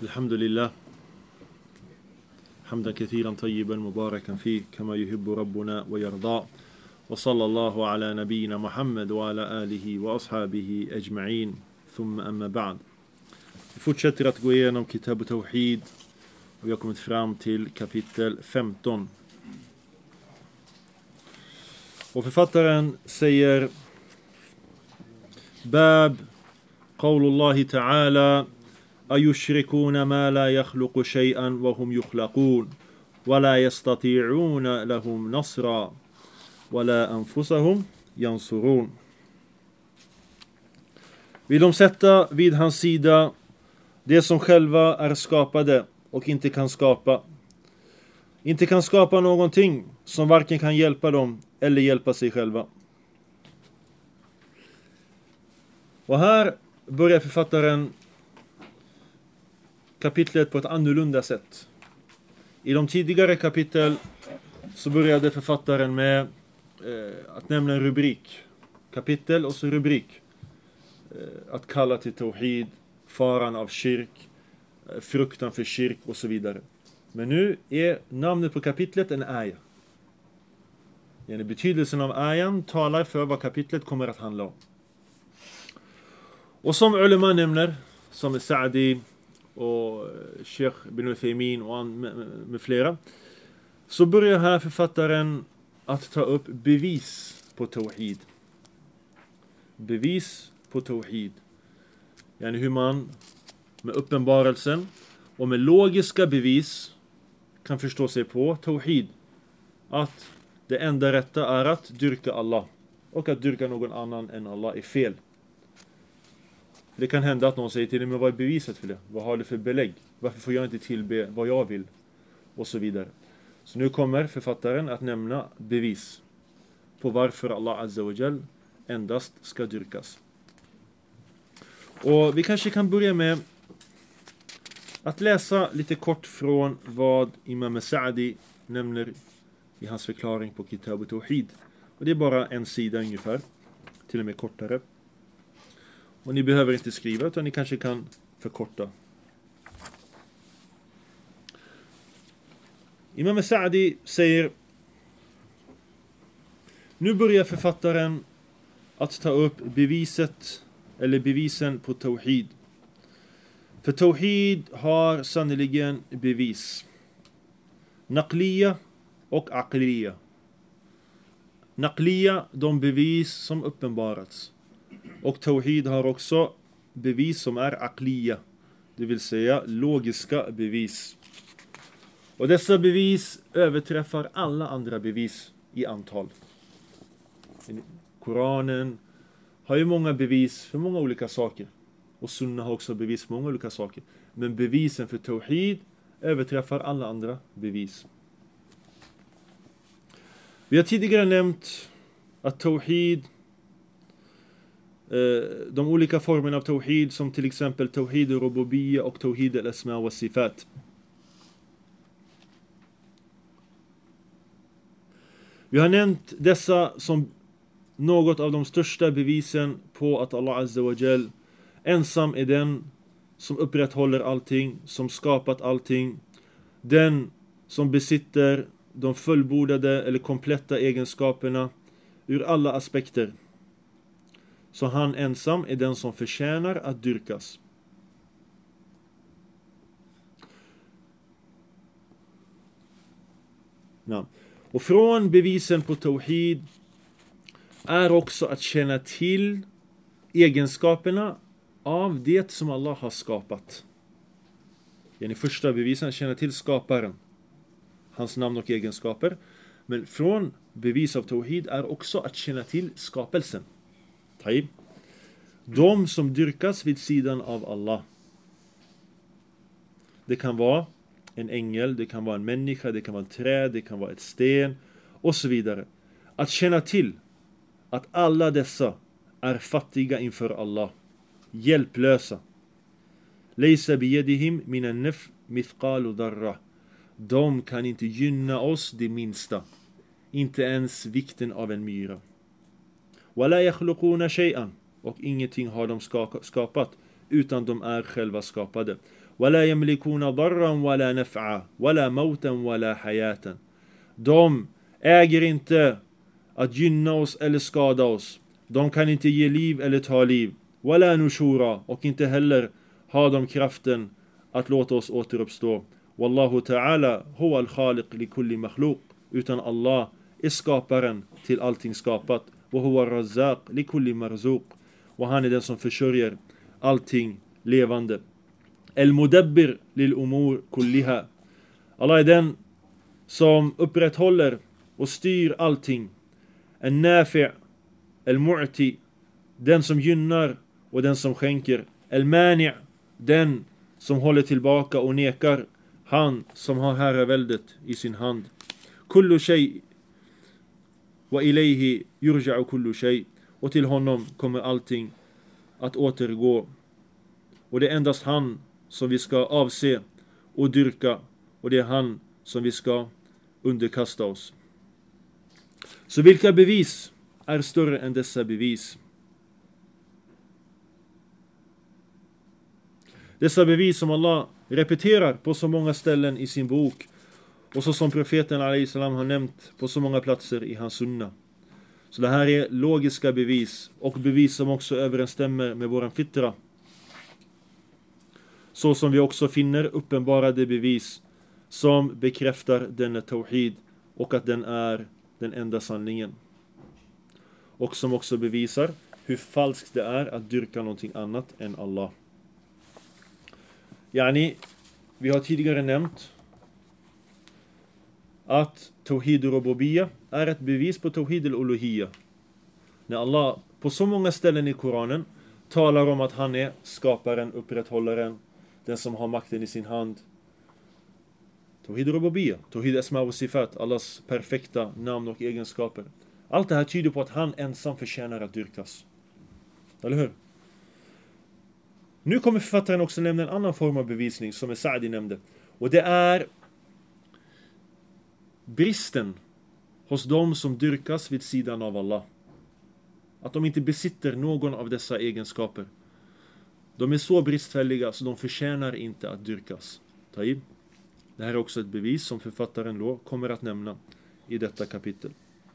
الحمد لله حمدا كثيرا طيبا مباركا فيه كما يحب ربنا ويرضى وصلى الله على نبينا محمد وعلى آله وأصحابه أجمعين ثم أما بعد. Vi fortsätter att gå igenom Kitab Tawhid och vi har kommit fram till kapitel 15. Och författaren säger Bab Qawlullahi ta'ala أيشركون ما لا يخلق شيئا وهم يخلقون ولا يستطيعون لهم نصرا ولا أنفسهم ينصرون. Vill de sätta vid hans sida det som själva är skapade och inte kan skapa någonting som varken kan hjälpa dem eller hjälpa sig själva. Och här börjar författaren kapitlet på ett annorlunda sätt. I de tidigare kapitel så började författaren med att nämna en rubrik. Kapitel och så rubrik. Att kalla till tawhid, faran av kyrk, fruktan för kyrk och så vidare. Men nu är namnet på kapitlet en ayah. Betydelsen av ayan talar för vad kapitlet kommer att handla om. Och som ulema nämner, som Sa'di och Sheikh Ibn Uthaymin och med flera, så börjar här författaren att ta upp bevis på tawhid. Bevis på tawhid. Hur man med uppenbarelsen och med logiska bevis kan förstå sig på tawhid. Att det enda rätta är att dyrka Allah. Och att dyrka någon annan än Allah är fel. Det kan hända att någon säger till dig, men vad är beviset för det? Vad har du för belägg? Varför får jag inte tillbe vad jag vill? Och så vidare. Så nu kommer författaren att nämna bevis på varför Allah Azza wa Jal endast ska dyrkas. Och vi kanske kan börja med att läsa lite kort från vad Imam Sa'di nämner i hans förklaring på Kitab Tawhid. Och det är bara en sida ungefär, till och med kortare. Och ni behöver inte skriva utan ni kanske kan förkorta. Imam Sa'di säger: nu börjar författaren att ta upp bevisen på tawhid. För tawhid har sannoliken bevis. Naqliya och aqliya. Naqliya, de bevis som uppenbarats. Och tawhid har också bevis som är aqliya, det vill säga logiska bevis. Och dessa bevis överträffar alla andra bevis i antal. Koranen har ju många bevis för många olika saker. Och Sunna har också bevis för många olika saker. Men bevisen för tawhid överträffar alla andra bevis. Vi har tidigare nämnt att tawhid, de olika formerna av tawhid, som till exempel tawhid al-rububiyya och tawhid al-asma wa sifat. Vi har nämnt dessa som något av de största bevisen på att Allah Azza wa Jal ensam är den som upprätthåller allting, som skapat allting, den som besitter de fullbordade eller kompletta egenskaperna ur alla aspekter. Så han ensam är den som förtjänar att dyrkas. Ja. Och från bevisen på tawhid är också att känna till egenskaperna av det som Allah har skapat. Första bevisen att känna till skaparen, hans namn och egenskaper. Men från bevis av tawhid är också att känna till skapelsen. De som dyrkas vid sidan av Allah. Det kan vara en ängel, det kan vara en människa, det kan vara ett träd, det kan vara ett sten och så vidare. Att känna till att alla dessa är fattiga inför Allah, hjälplösa. Laysa biyadihim minan naf mithqalu dharra. De kan inte gynna oss det minsta, inte ens vikten av en myra. Wala yakhluquna shay'an, och ingenting har de skapat utan de är själva skapade. ولا يملكون ضرا ولا نفعا ولا موتا ولا حياة. De äger inte att gynna oss eller skada oss. De kan inte ge liv eller ta liv. ولا نشورا, och inte heller har de kraften att låta oss återuppstå. والله تعالى هو الخالق لكل مخلوق, utan Allah är skaparen till allting skapat. وهو الرزاق لكل مرزوق, och han är den som försörjer allting levande. المدبر للأمور كلها. Allah är den som upprätthåller och styr allting. النافع المعطي, den som gynnar och den som skänker. المانع, den som håller tillbaka och nekar. Han som har herraväldet i sin hand. كل شيء وإليه يرجع كل شيء, och till honom kommer allting att återgå. Och det är endast han som vi ska avse och dyrka, och det är han som vi ska underkasta oss. Så vilka bevis är större än dessa bevis? Dessa bevis som Allah repeterar på så många ställen i sin bok, och så som profeten alayhi salam har nämnt på så många platser i hans sunna. Så det här är logiska bevis, och bevis som också överensstämmer med våran fitra. Så som vi också finner uppenbarade bevis som bekräftar denna tawhid, och att den är den enda sanningen. Och som också bevisar hur falskt det är att dyrka någonting annat än Allah. Yani, vi har tidigare nämnt att tawhid al-rububiyya är ett bevis på tawhid al-uluhiyya. När Allah på så många ställen i Koranen talar om att han är skaparen, upprätthållaren, den som har makten i sin hand. Tawhid al-rububiyya, tawhid asma wa sifat, Allahs perfekta namn och egenskaper. Allt det här tyder på att han ensam förtjänar att dyrkas. Eller hur? Nu kommer författaren också nämna en annan form av bevisning som Sa'di nämnde. Och det är bristen hos dem som dyrkas vid sidan av Allah. Att de inte besitter någon av dessa egenskaper. De är så bristfälliga så de förtjänar inte att dyrkas. Taib. Det här är också ett bevis som författaren då kommer att nämna i detta kapitel.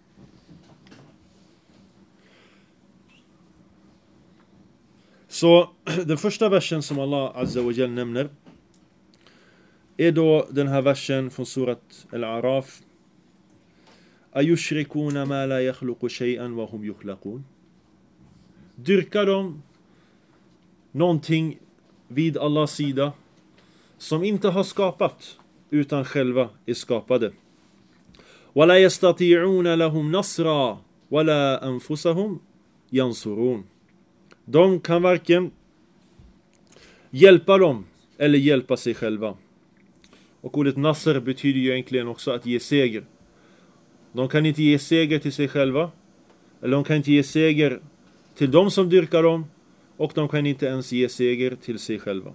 Så den första versen som Allah Azza wa Jal nämner är då den här versen från surat Al-A'raf. Ayushrikuna ma la yakhluqu shay'an wa hum yukhlaqun. Dyrkar de någonting vid Allahs sida som inte har skapat utan själva är skapade. Wala yastati'una lahum nasra wala anfusahum yansurun. De kan varken hjälpa dem eller hjälpa sig själva. Och ordet nasr betyder ju egentligen också att ge seger. De kan inte ge seger till sig själva, eller de kan inte ge seger till de som dyrkar dem, och de kan inte ens ge seger till sig själva.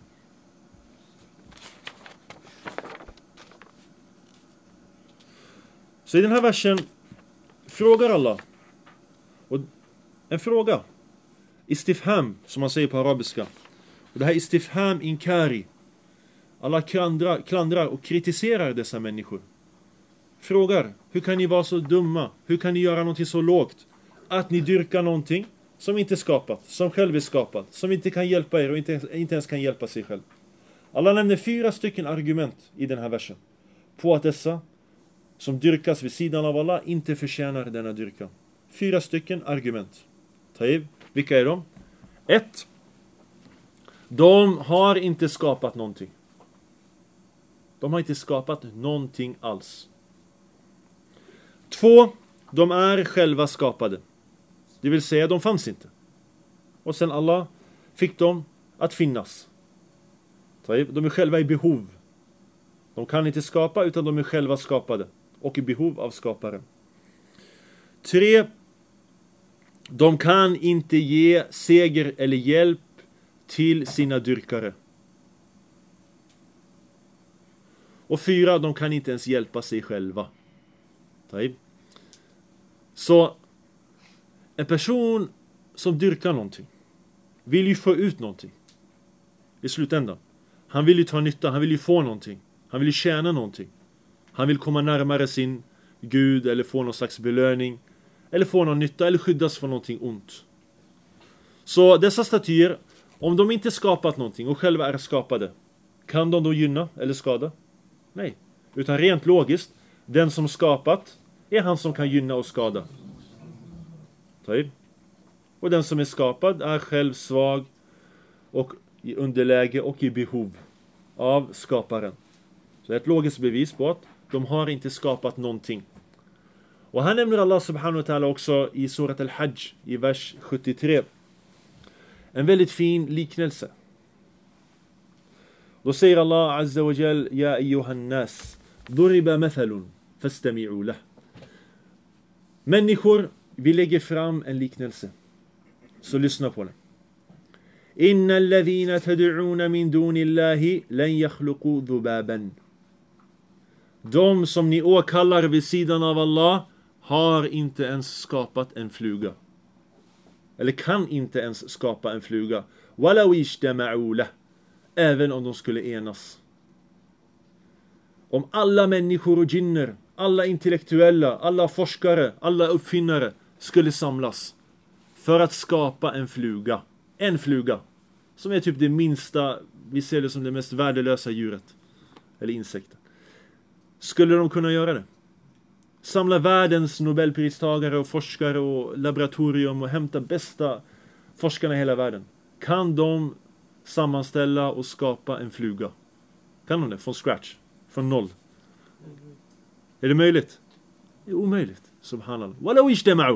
Så i den här versen frågar Allah, och en fråga, istifham som man säger på arabiska, och det här istifham inkari, Allah klandrar och kritiserar dessa människor. Frågar, hur kan ni vara så dumma? Hur kan ni göra någonting så lågt? Att ni dyrkar någonting som inte är skapat, som själv är skapat, som inte kan hjälpa er och inte ens kan hjälpa sig själv. Allah nämner 4 stycken argument i den här versen på att dessa som dyrkas vid sidan av Allah inte förtjänar denna dyrkan. 4 stycken argument. Taib, vilka är de? 1. De har inte skapat någonting. De har inte skapat någonting alls. 2. De är själva skapade. Det vill säga, de fanns inte. Och sen Allah fick dem att finnas. De är själva i behov. De kan inte skapa, utan de är själva skapade. Och i behov av skaparen. 3. De kan inte ge seger eller hjälp till sina dyrkare. Och 4. De kan inte ens hjälpa sig själva. Så en person som dyrkar någonting vill ju få ut någonting i slutändan. Han vill ju ta nytta, han vill ju få någonting. Han vill ju tjäna någonting. Han vill komma närmare sin Gud eller få någon slags belöning. Eller få någon nytta eller skyddas från någonting ont. Så dessa statyer, om de inte skapat någonting och själva är skapade, kan de då gynna eller skada? Nej. Utan rent logiskt, den som skapat är han som kan gynna och skada. Och den som är skapad är själv svag och i underläge och i behov av skaparen. Så det är ett logiskt bevis på att de har inte skapat någonting. Och här nämner Allah subhanahu wa ta'ala också i surat al-Hajj i vers 73 en väldigt fin liknelse. Då säger Allah azza wa jal: Ja ayyuhan nas, duriba mathalun fastami'u lah. Människor, vi lägger fram en liknelse. Så lyssna på den. Inna alladhina tad'una min dunillahi lan yakhluqu dhubaban. De som ni åkallar vid sidan av Allah har inte ens skapat en fluga. Eller kan inte ens skapa en fluga. Walau ijtama'u lah. Även om de skulle enas. Om alla människor och jinner, alla intellektuella, alla forskare, alla uppfinnare skulle samlas för att skapa en fluga. En fluga. Som är typ det minsta, vi ser det som det mest värdelösa djuret. Eller insekten. Skulle de kunna göra det? Samla världens nobelpristagare och forskare och laboratorium och hämta bästa forskarna i hela världen. Kan de sammanställa och skapa en fluga? Kan de det? Från scratch? Från noll? Är det möjligt? Det är omöjligt. Subhanallah. Walau ijtama'u.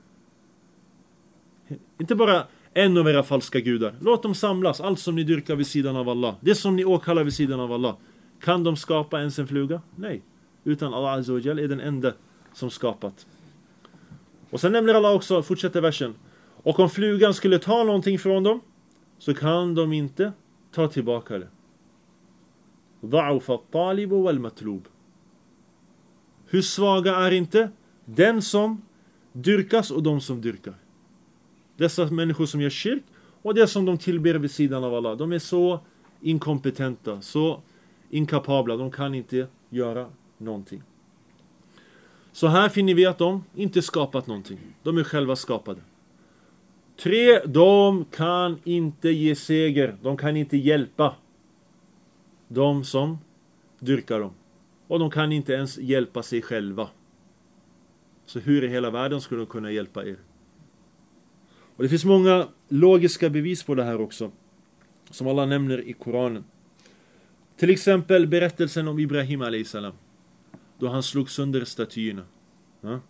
Inte bara en av era falska gudar. Låt dem samlas. Allt som ni dyrkar vid sidan av Allah. Det som ni åkallar vid sidan av Allah. Kan de skapa ens en fluga? Nej. Utan Allah azza wa jal är den enda som skapat. Och sen nämner Allah också, fortsätter versen. Och om flugan skulle ta någonting från dem, så kan de inte ta tillbaka det. Dha'ufa at-talibu wal matlub. Hur svaga är inte den som dyrkas och de som dyrkar? Dessa människor som gör kyrk och det som de tillber vid sidan av Allah. De är så inkompetenta, så inkapabla. De kan inte göra någonting. Så här finner vi att de inte skapat någonting. De är själva skapade. 3. De kan inte ge seger. De kan inte hjälpa de som dyrkar dem. Och de kan inte ens hjälpa sig själva. Så hur i hela världen skulle de kunna hjälpa er? Och det finns många logiska bevis på det här också. Som Allah nämner i Koranen. Till exempel berättelsen om Ibrahim a.s. Då han slog sönder statyerna. Ja.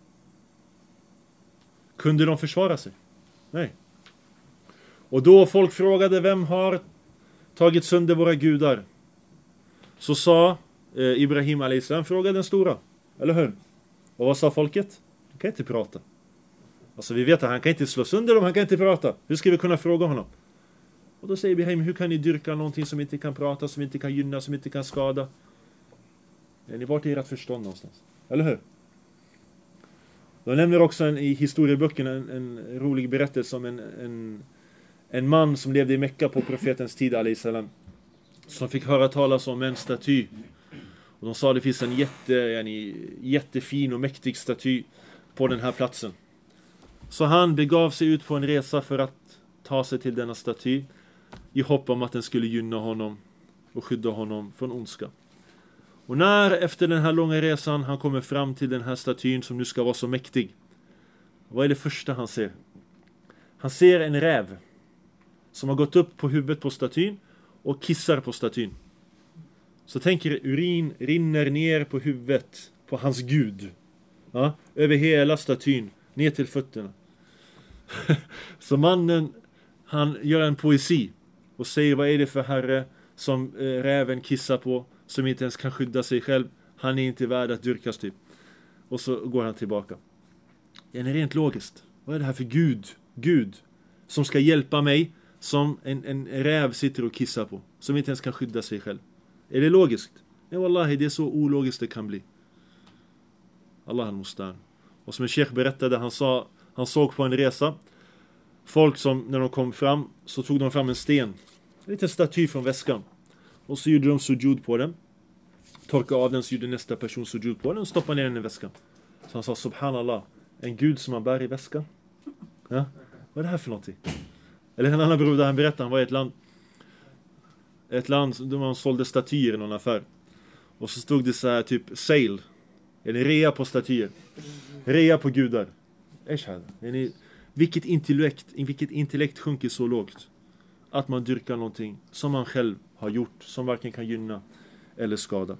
Kunde de försvara sig? Nej. Och då folk frågade, vem har tagit sönder våra gudar? Så sa Ibrahim a.s. frågade den stora. Eller hur? Och vad sa folket? Han kan inte prata. Alltså vi vet att han kan inte slå sönder dem, han kan inte prata. Hur ska vi kunna fråga honom? Och då säger Ibrahim, hur kan ni dyrka någonting som inte kan prata, som inte kan gynna, som inte kan skada? Ni vart är ert förstånd någonstans? Eller hur? De nämner också i historieböckerna en rolig berättelse om en man som levde i Mekka på profetens tid alayhi, som fick höra talas om en staty. Och de sa att det finns en jättefin och mäktig staty på den här platsen. Så han begav sig ut på en resa för att ta sig till denna staty i hopp om att den skulle gynna honom och skydda honom från ondska. Och när efter den här långa resan han kommer fram till den här statyn som nu ska vara så mäktig, vad är det första han ser? Han ser en räv som har gått upp på huvudet på statyn och kissar på statyn. Så tänker urin rinner ner på huvudet på hans gud. Ja, över hela statyn, ner till fötterna. Så mannen, han gör en poesi och säger, vad är det för herre som räven kissar på, som inte ens kan skydda sig själv? Han är inte värd att dyrkas typ. Och så går han tillbaka. Det är rent logiskt. Vad är det här för Gud som ska hjälpa mig, som en räv sitter och kissar på, som inte ens kan skydda sig själv? Är det logiskt? Nej, wallahi, det är så ologiskt det kan bli. Allah al-Mustan. Och som en sheikh berättade, han såg på en resa folk som när de kom fram så tog de fram en sten, en liten staty från väskan, Och så gjorde de sujud på den. Torkade av den, så gjorde nästa person sujud på den och stoppade ner den i väskan. Så han sa, subhanallah, en gud som man bär i väskan. Ja, vad är det här för någonting? Eller en annan broder, han berättade, han var i ett land där man sålde statyer i någon affär. Och så stod det så här typ sale, eller rea på statyer. Rea på gudar. Vilket intellekt sjunker så lågt att man dyrkar någonting som man själv har gjort, som varken kan gynna eller skada.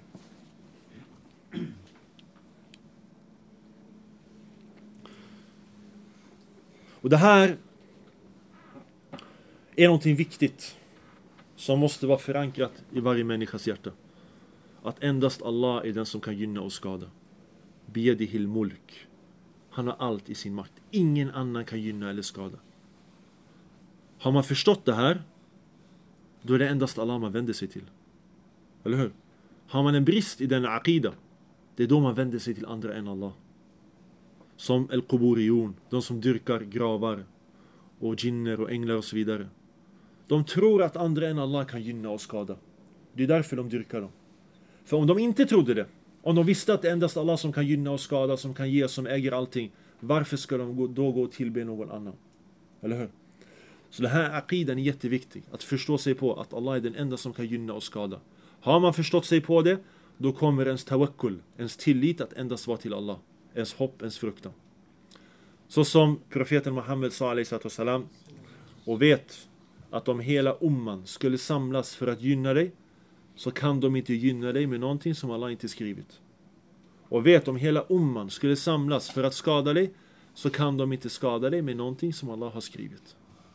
Och det här är någonting viktigt som måste vara förankrat i varje människas hjärta. Att endast Allah är den som kan gynna och skada. Biyadihil mulk. Han har allt i sin makt. Ingen annan kan gynna eller skada. Har man förstått det här, då är det endast Allah man vänder sig till. Eller hur? Har man en brist i den aqida, det är då man vänder sig till andra än Allah. Som al-Quburiyun, de som dyrkar gravar och jinner och änglar och så vidare. De tror att andra än Allah kan gynna och skada. Det är därför de dyrkar dem. För om de inte trodde det, om de visste att det är endast Allah som kan gynna och skada, som kan ge, som äger allting, varför ska de då gå och tillbe någon annan? Eller hur? Så det här aqidan är jätteviktig. Att förstå sig på att Allah är den enda som kan gynna och skada. Har man förstått sig på det, då kommer ens tawakkul, ens tillit att endast vara till Allah. Ens hopp, ens fruktan. Så som profeten Muhammed sa alaihi salam, och vet att om hela umman skulle samlas för att gynna dig, så kan de inte gynna dig med någonting som Allah inte skrivit. Och vet om hela umman skulle samlas för att skada dig, så kan de inte skada dig med någonting som Allah har skrivit.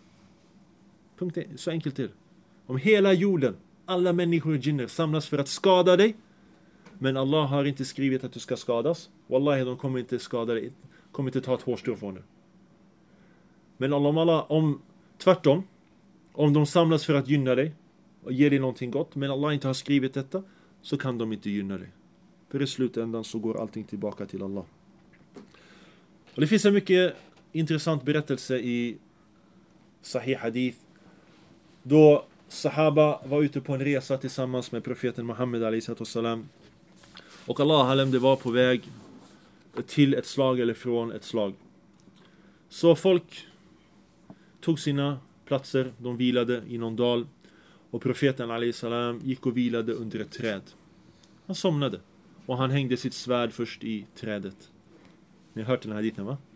Punkt 1. Så enkelt till. Om hela jorden, alla människor och jinner samlas för att skada dig, men Allah har inte skrivit att du ska skadas, wallahi, de kommer inte skada dig, kommer inte ta ett hårstrå från dig. Men om tvärtom, om de samlas för att gynna dig och ge dig någonting gott, men Allah inte har skrivit detta, så kan de inte gynna dig. För i slutändan så går allting tillbaka till Allah. Och det finns en mycket intressant berättelse i Sahih Hadith, då Sahaba var ute på en resa tillsammans med profeten Muhammed a.s. Och Allah var på väg till ett slag eller från ett slag. Så folk tog sina platser, de vilade i någon dal, och profeten a.s. gick och vilade under ett träd. Han somnade och han hängde sitt svärd först i trädet. Ni har hört den här hadithen, va?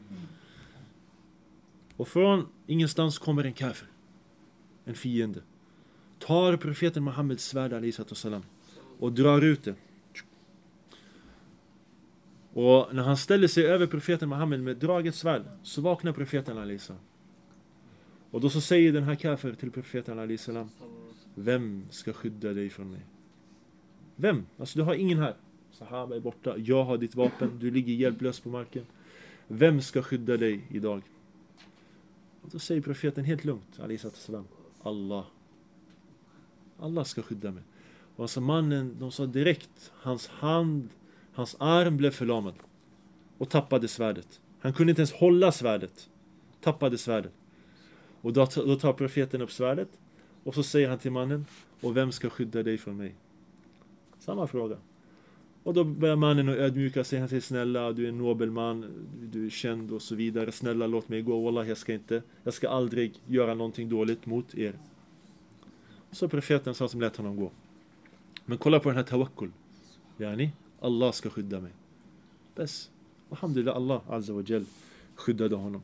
Och från ingenstans kommer en kafir, en fiende, tar profeten Muhammeds svärd a.s. och drar ut det. Och när han ställer sig över profeten Muhammed med draget svärd, så vaknar profeten a.s. Och då så säger den här kafir till profeten a.s. Vem ska skydda dig från mig? Vem? Alltså du har ingen här. Sahaba är borta, jag har ditt vapen, du ligger hjälplös på marken. Vem ska skydda dig idag? Och då säger profeten helt lugnt a.s. Allah. Allah ska skydda mig. Och alltså mannen, de sa direkt, hans arm blev förlamad och tappade svärdet. Han kunde inte ens hålla svärdet. Tappade svärdet. Och då tar profeten upp svärdet och så säger han till mannen, och vem ska skydda dig från mig? Samma fråga. Och då börjar mannen att ödmjuka sig. Han säger, snälla, du är en nobel man, du är känd och så vidare. Snälla, låt mig gå. Wallah, jag ska aldrig göra någonting dåligt mot er. Så profeten sa som lät honom gå. Men kolla på den här tawakkul. Yani, Allah ska skydda mig. Bäst. Alhamdulillah, Allah azza wa jal skyddade honom.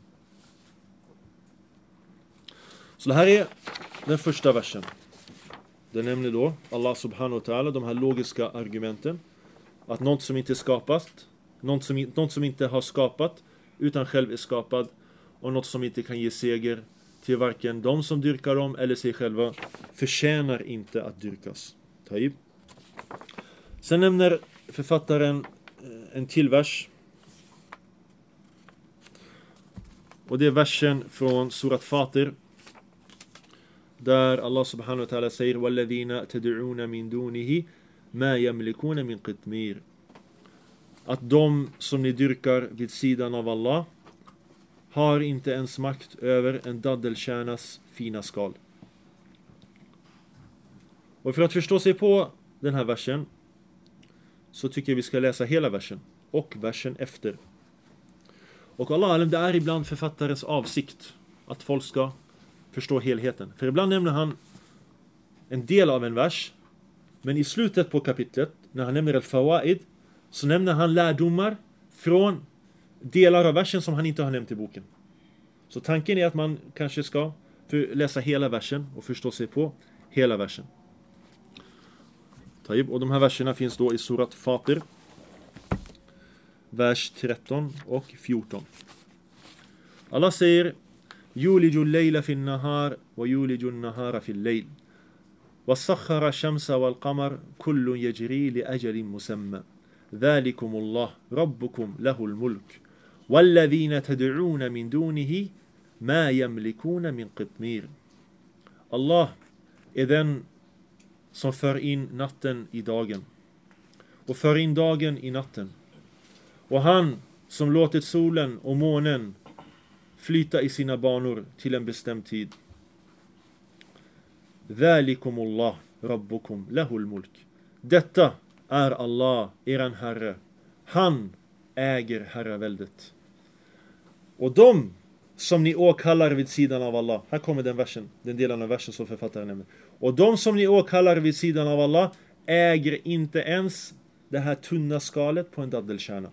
Så det här är den första versen. Den nämner då Allah subhanahu wa ta'ala de här logiska argumenten. Att något som inte är skapat, något som inte har skapat utan själv är skapad, och något som inte kan ge seger till varken de som dyrkar dem eller sig själva, förtjänar inte att dyrkas. Taib. Sen nämner författaren en till vers. Och det är versen från surat Fatir, där Allah subhanahu wa ta'ala säger وَالَّذِينَ تَدْعُونَ مِن دُونِهِ مَا يَمْلِكُونَ مِن قِطْمِيرٍ. Att de som ni dyrkar vid sidan av Allah har inte ens makt över en daddelkärnas fina skal. Och för att förstå sig på den här versen så tycker jag vi ska läsa hela versen och versen efter. Och Allah alam, det är ibland författarens avsikt att folk ska förstå helheten. För ibland nämner han en del av en vers, men i slutet på kapitlet, när han nämner al-fawaid, så nämner han lärdomar från delar av versen som han inte har nämnt i boken. Så tanken är att man kanske ska läsa hela versen och förstå sig på hela versen. Och de här verserna finns då i surat Fatir, vers 13 och 14. Allah säger: Yuliju al-layla fi an-nahar wa yuliju an-nahara fi al-layl. وَسَخَّرَ الشَّمْسَ وَالْقَمَرَ كُلٌّ يَجْرِي لِأَجَلٍ مُّسَمًّى ذَلِكُمُ اللَّهُ رَبُّكُمْ لَهُ الْمُلْكُ وَالَّذِينَ تَدْعُونَ مِن دُونِهِ مَا يَمْلِكُونَ مِن قِطْمِيرٍ. Allah är den som för in natten i dagen och för in dagen i natten. Och han som låtit solen och månen flyta i sina banor till en bestämd tid. ذَلِكُمُ اللَّهُ رَبُّكُمْ لَهُ الْمُلْكُ. Detta är Allah, eran herre. Han äger herraväldet. Och de som ni åkallar vid sidan av Allah. Här kommer den delen av versen som författaren nämner. Och de som ni åkallar vid sidan av Allah äger inte ens det här tunna skalet på en daddelkärna.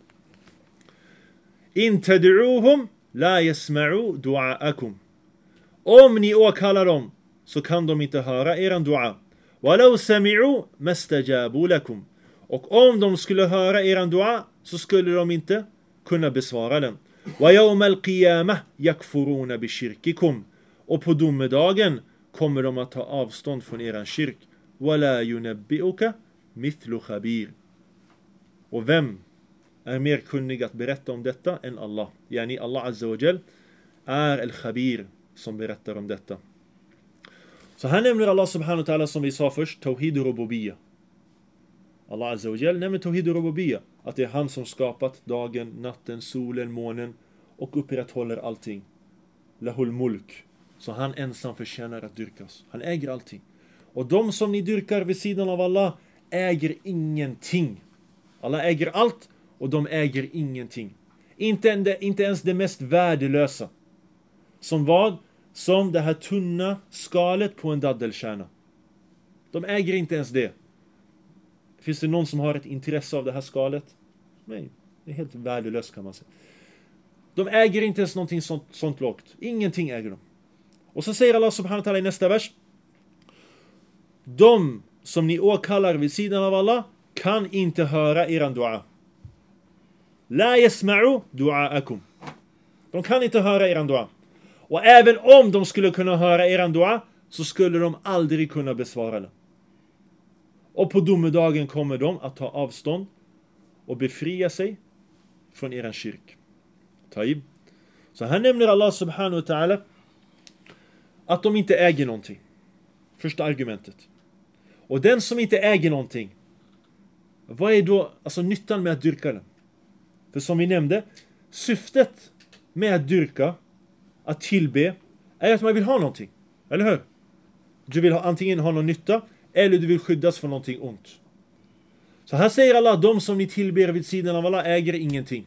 In tad'uhum la yasma'u du'aakum. Om ni åkallar dem så kan de inte höra eran dua. Walau sami'u mastajabu lakum. Och om de skulle höra eran dua så skulle de inte kunna besvara den. Wa yawmal qiyamah yakfuruna bi shirkikum. Och på domedagen kommer de att ta avstånd från eran kyrk. Wala yunabbi'uka mithlu khabir. Och vem är mer kunnig att berätta om detta än Allah? Yani Allah Azza wa Jal är al-khabir som berättar om detta. Så här nämner Allah subhanahu wa ta'ala, som vi sa först, Tawhid och Rububiyya. Allah Azza wa Jal nämner Tawhid och Rububiyya, att det är han som skapat dagen, natten, solen, månen och upprätthåller allting. Lahul mulk. Så han ensam förtjänar att dyrkas. Han äger allting. Och de som ni dyrkar vid sidan av Allah äger ingenting. Allah äger allt och de äger ingenting. Inte ens det mest värdelösa. Som vad? Som det här tunna skalet på en daddelkärna. De äger inte ens det. Finns det någon som har ett intresse av det här skalet? Nej, det är helt värdelöst kan man säga. De äger inte ens någonting sånt lågt. Ingenting äger de. Och så säger Allah subhanahu wa ta'ala i nästa vers: de som ni åkallar vid sidan av Allah kan inte höra eran dua. La yasma'u du'aakum. De kan inte höra eran dua. Och även om de skulle kunna höra eran dua så skulle de aldrig kunna besvara den. Och på domedagen kommer de att ta avstånd och befria sig från eran kyrk. Taib. Så här nämner Allah subhanahu wa ta'ala att de inte äger någonting. Första argumentet. Och den som inte äger någonting, vad är då alltså nyttan med att dyrka den? För som vi nämnde, syftet med att dyrka, att tillbe, är att man vill ha någonting. Eller hur? Du vill antingen ha någon nytta eller du vill skyddas från någonting ont. Så här säger Allah, de som ni tillber vid sidan av Allah äger ingenting.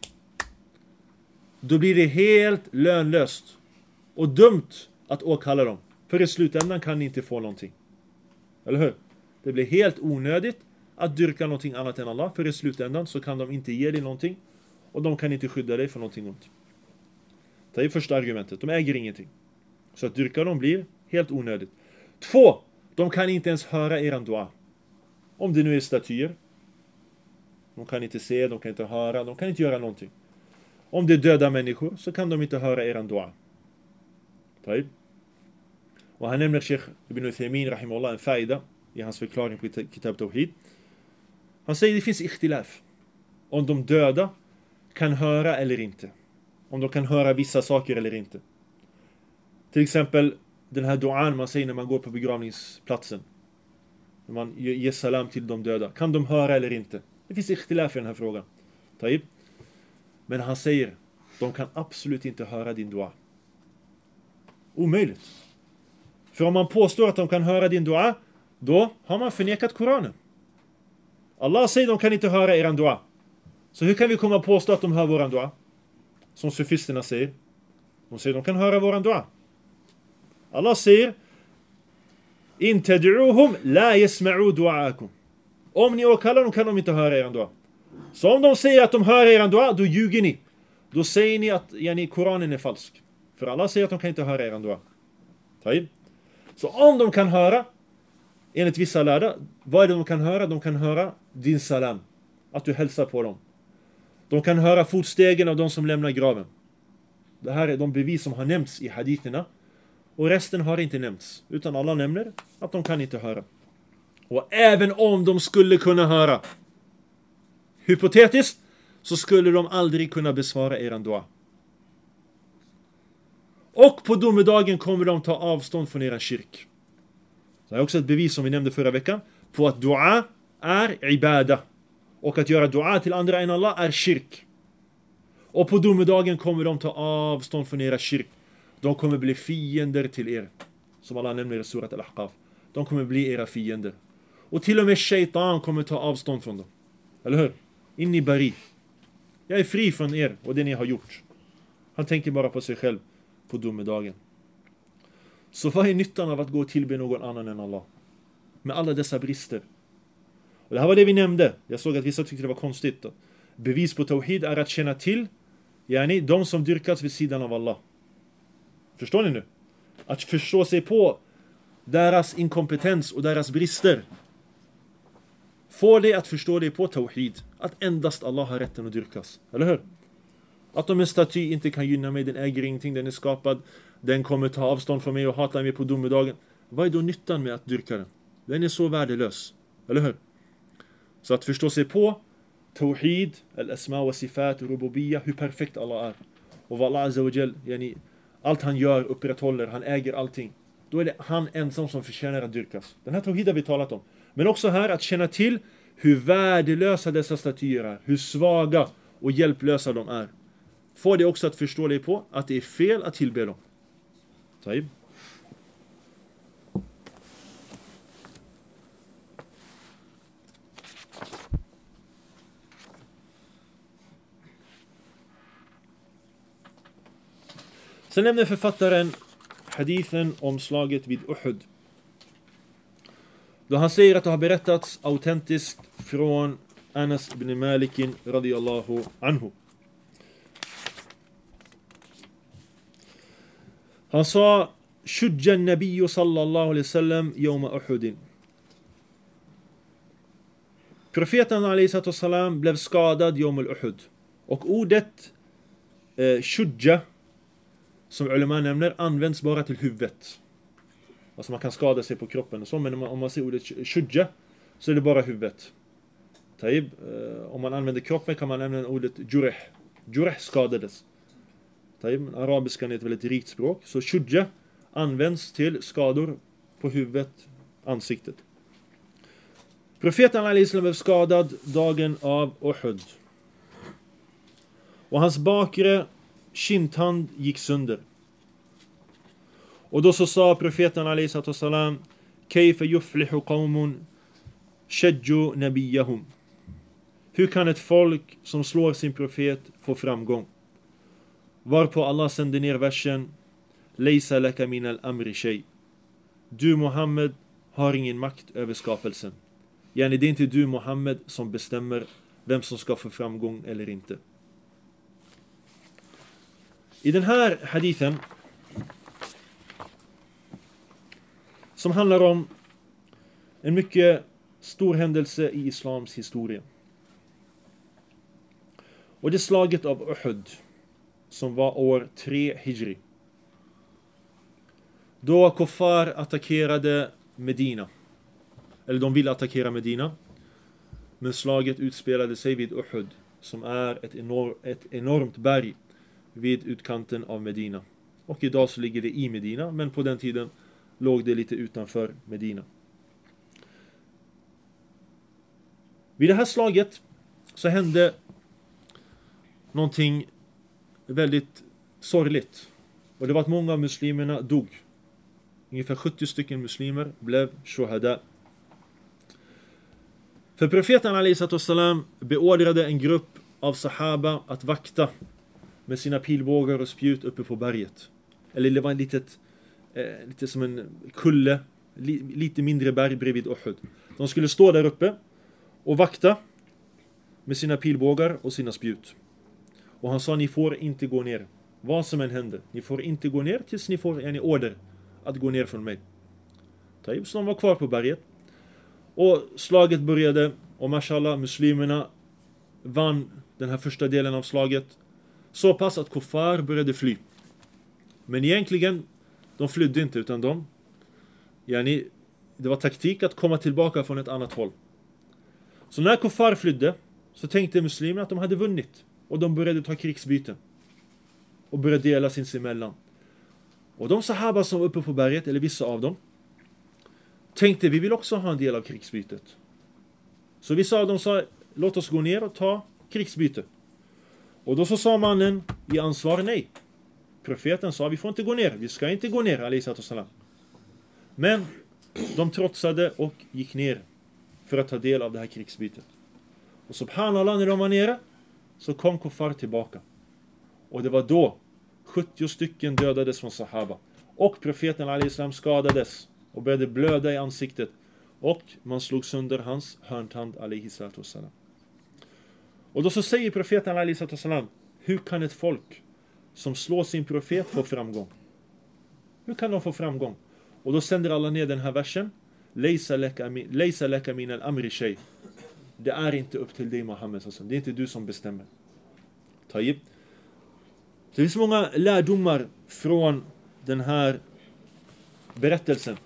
Då blir det helt lönlöst och dumt att åkalla dem. För i slutändan kan ni inte få någonting. Eller hur? Det blir helt onödigt att dyrka någonting annat än Allah. För i slutändan så kan de inte ge dig någonting. Och de kan inte skydda dig från någonting ont. Det är första argumentet. De äger ingenting. Så att dyrka dem blir helt onödigt. 2. De kan inte ens höra eran dua. Om det nu är statyer. De kan inte se, de kan inte höra, de kan inte göra någonting. Om det är döda människor så kan de inte höra eran dua. Taib. Och han nämner Sheikh Ibn Uthaymin rahimahullah en faida i hans förklaring på Kitab Tawhid. Han säger det finns ikhtilaf om de döda kan höra eller inte. Om de kan höra vissa saker eller inte. Till exempel den här duan man säger när man går på begravningsplatsen. När man ger salam till de döda. Kan de höra eller inte? Det finns ikhtilaf i den här frågan. Taib. Men han säger de kan absolut inte höra din dua. Omöjligt. För om man påstår att de kan höra din dua, då har man förnekat Koranen. Allah säger de kan inte höra eran dua. Så hur kan vi komma och påstå att de hör våran dua? Som sufisterna säger. De säger de kan höra våran dua. Allah säger in tad'uhum la yasma'u du'aakum. Om ni åkallar dem kan de inte höra eran dua. Så om de säger att de hör eran dua, då ljuger ni. Då säger ni att Koranen är falsk. För Allah säger att de kan inte höra eran dua. Så om de kan höra, enligt vissa lärda, vad är det de kan höra? De kan höra din salam. Att du hälsar på dem. De kan höra fotstegen av de som lämnar graven. Det här är de bevis som har nämnts i haditherna. Och resten har inte nämnts. Utan alla nämner att de kan inte höra. Och även om de skulle kunna höra, hypotetiskt, så skulle de aldrig kunna besvara eran dua. Och på domedagen kommer de ta avstånd från eran kyrk. Det är också ett bevis som vi nämnde förra veckan på att dua är ibada. Och att göra dua till andra än Allah är kyrk. Och på domedagen kommer de ta avstånd från era kyrk. De kommer bli fiender till er. Som Allah nämner i surat Al-Ahqaf. De kommer bli era fiender. Och till och med shaitan kommer ta avstånd från dem. Eller hur? Inni bari. Jag är fri från er och det ni har gjort. Han tänker bara på sig själv på domedagen. Så vad är nyttan av att gå och tillbe någon annan än Allah? Med alla dessa brister. Och det här var det vi nämnde. Jag såg att vissa tyckte det var konstigt. Bevis på tawhid är att känna till de som dyrkas vid sidan av Allah. Förstår ni nu? Att förstå sig på deras inkompetens och deras brister. Får dig att förstå dig på tawhid. Att endast Allah har rätten att dyrkas. Eller hur? Att om en staty inte kan gynna mig, den äger ingenting, den är skapad. Den kommer ta avstånd från mig och hata mig på domedagen. Vad är då nyttan med att dyrka den? Den är så värdelös. Eller hur? Så att förstå sig på tawhid, al-asma wa sifat, rububiyya, hur perfekt Allah är. Och vad Allah azza wa jal, allt han gör upprätthåller, han äger allting. Då är det han ensam som förtjänar att dyrkas. Den här tawhid har vi talat om. Men också här att känna till hur värdelösa dessa statyer är. Hur svaga och hjälplösa de är. Får det också att förstå dig på att det är fel att tillbe dem. Taib. Sen nämner författaren hadithen om slaget vid Uhud. Då han säger att det har berättats autentiskt från Anas ibn Malikin radiyallahu anhu. Han sa shujja an-nabiy sallallahu alaihi wasallam yawma Uhud. Profeten alaihi wasallam blev skadad yawm al-Uhud. Och ordet shujja som ulema nämner används bara till huvudet. Alltså man kan skada sig på kroppen och så, men om man säger ordet shujja så är det bara huvudet. Taib, om man använder kroppen kan man använda ordet jureh. Jureh skadades. Taib, arabiskan är ett väldigt rikt språk. Så shujja används till skador på huvudet, ansiktet. Profeten al-Islam blev skadad dagen av Uhud. Och hans bakre kindtand gick sönder. Och då så sa profeten alaihissalam Kayfa yuflihu qawmun shajju nabiyahum. Hur kan ett folk som slår sin profet få framgång? Varpå Allah sände ner versen Laysa laka min al-amri shay. Du Muhammed har ingen makt över skapelsen. Det är inte du Muhammed som bestämmer vem som ska få framgång eller inte. I den här hadithen som handlar om en mycket stor händelse i islams historia. Och det slaget av Uhud som var år 3 Hijri. Då kuffar attackerade Medina. Eller de ville attackera Medina. Men slaget utspelade sig vid Uhud som är ett enormt berg vid utkanten av Medina. Och idag så ligger det i Medina, men på den tiden låg det lite utanför Medina. Vid det här slaget så hände någonting väldigt sorgligt. Och det var att många av muslimerna dog. Ungefär 70 stycken muslimer blev shuhada För profeten alaihissalam beordrade en grupp av sahaba att vakta med sina pilbågar och spjut uppe på berget. Eller det var en lite som en kulle, lite mindre berg bredvid Uhud. De skulle stå där uppe och vakta med sina pilbågar och sina spjut. Och han sa, ni får inte gå ner. Vad som än händer. Ni får inte gå ner tills ni får en order att gå ner från mig. Så de var kvar på berget. Och slaget började. Och mashallah, muslimerna vann den här första delen av slaget. Så pass att kuffar började fly. Men egentligen, de flydde inte utan det var taktik att komma tillbaka från ett annat håll. Så när kuffar flydde så tänkte muslimerna att de hade vunnit. Och de började ta krigsbyten. Och började dela sinsemellan. Och de sahaba som var uppe på berget, eller vissa av dem, tänkte vi vill också ha en del av krigsbytet. Så vissa av dem sa, låt oss gå ner och ta krigsbyte. Och då så sa mannen i ansvar nej. Profeten sa, vi får inte gå ner. Vi ska inte gå ner, alaihissalam. Men de trotsade och gick ner för att ta del av det här krigsbytet. Och subhanallah, när de var nere så kom kuffar tillbaka. Och det var då 70 stycken dödades från sahaba. Och profeten alaihissalam skadades och började blöda i ansiktet. Och man slog sönder hans hörntand alaihissalam. Och då så säger profeten alaihissalam, hur kan ett folk som slår sin profet få framgång? Hur kan de få framgång? Och då sänder alla ner den här versen. Laysa laka min al-amri shay. Det är inte upp till dig, Muhammed. Det är inte du som bestämmer. Tayyib. Det finns många lärdomar från den här berättelsen.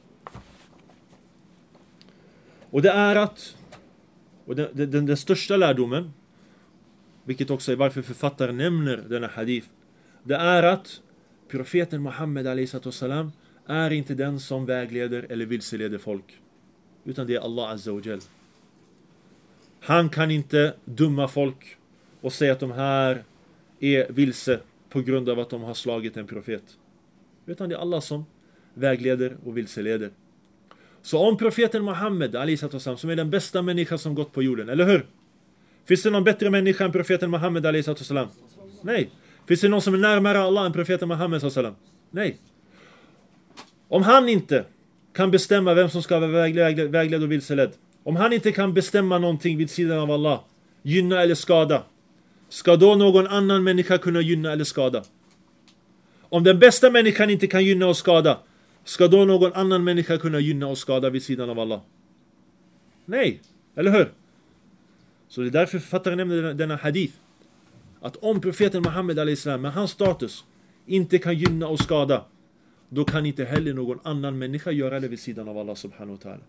Och det är att, och den största lärdomen, vilket också är varför författaren nämner denna hadith, det är att profeten Muhammed alaihissalam är inte den som vägleder eller vilseleder folk, utan det är Allah azza wa jal. Han kan inte döma folk och säga att de här är vilse på grund av att de har slagit en profet, utan det är Allah som vägleder och vilseleder. Så om profeten Muhammed alaihissalam, som är den bästa människan som gått på jorden, eller hur? Finns det någon bättre människa än profeten Muhammed alaihissalam? Nej. Finns det någon som är närmare Allah än profeten Muhammed alaihissalam? Nej. Om han inte kan bestämma vem som ska vara vägledd och vilseledd, om han inte kan bestämma någonting vid sidan av Allah, gynna eller skada, ska då någon annan människa kunna gynna eller skada? Om den bästa människan inte kan gynna och skada, ska då någon annan människa kunna gynna och skada vid sidan av Allah? Nej, eller hur? Så det är därför författaren nämner denna hadith. Att om profeten Muhammed alaihissalam med hans status inte kan gynna och skada, då kan inte heller någon annan människa göra det vid sidan av Allah subhanahu wa ta'ala.